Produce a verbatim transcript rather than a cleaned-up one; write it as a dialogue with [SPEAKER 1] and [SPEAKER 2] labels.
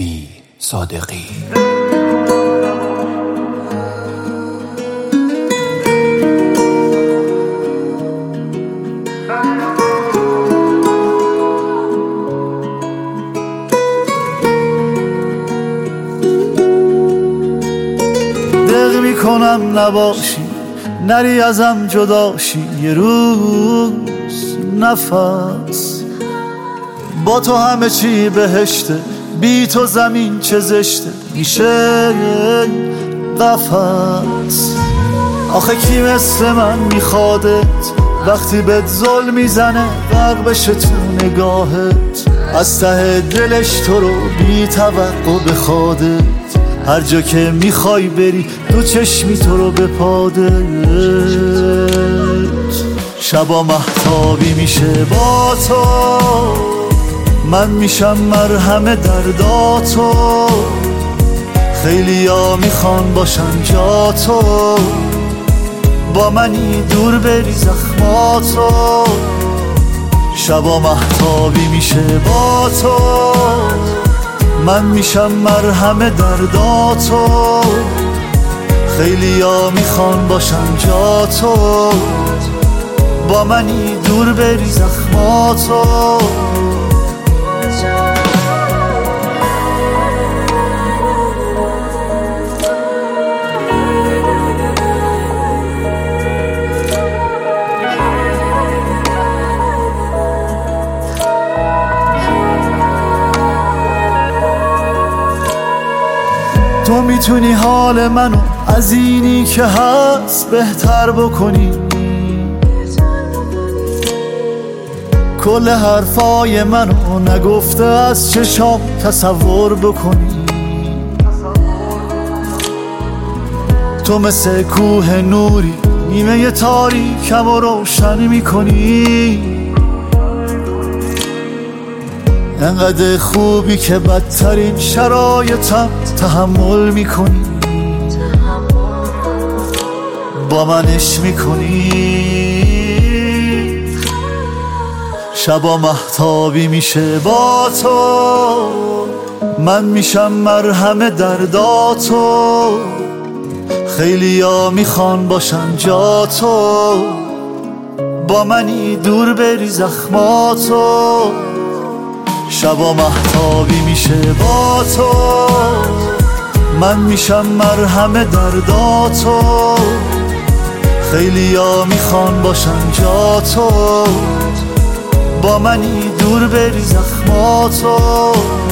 [SPEAKER 1] بی صادقی.
[SPEAKER 2] دق میکنم نباشی، نری ازم جداشی یه روز نفس. با تو همه چی بهشته، بی تو زمین چه زشته میشه قفس. آخه کی مثل من میخوادت وقتی بهت ظلم میزنه غرق بشه تو نگاهت، از ته دلش تو رو بی توقع بخوادت. هر جا که میخوای بری دو چشمی تو رو بپادت. شبا مهتابی میشه با تو، من میشم مرهم درداتو. خیلی ها میخوان باشن جا تو، با منی دور بری زخماتو. شبا مهتابی میشه با تو، من میشم مرهم درداتو. خیلی ها میخوان باشن جا تو، با منی دور بری زخماتو. تو میتونی حال منو از اینی که هست بهتر بکنی، کل حرفای منو نگفته از چشام تصور بکنی. تو مثل کوه نوری نیمه تاریکم و روشن میکنی. انقدر خوبی که بدترین شرایطم تحمل میکنی، با منش میکنی. شبا مهتابی میشه با تو، من میشم مرهم درداتو. خیلی ها میخوان باشن جا تو، با منی دور بری زخماتو. شبا مهتابی میشه با تو، من میشم مرهم درداتو. خیلی ها میخوان باشن جا تو، با منی دور بری زخماتو.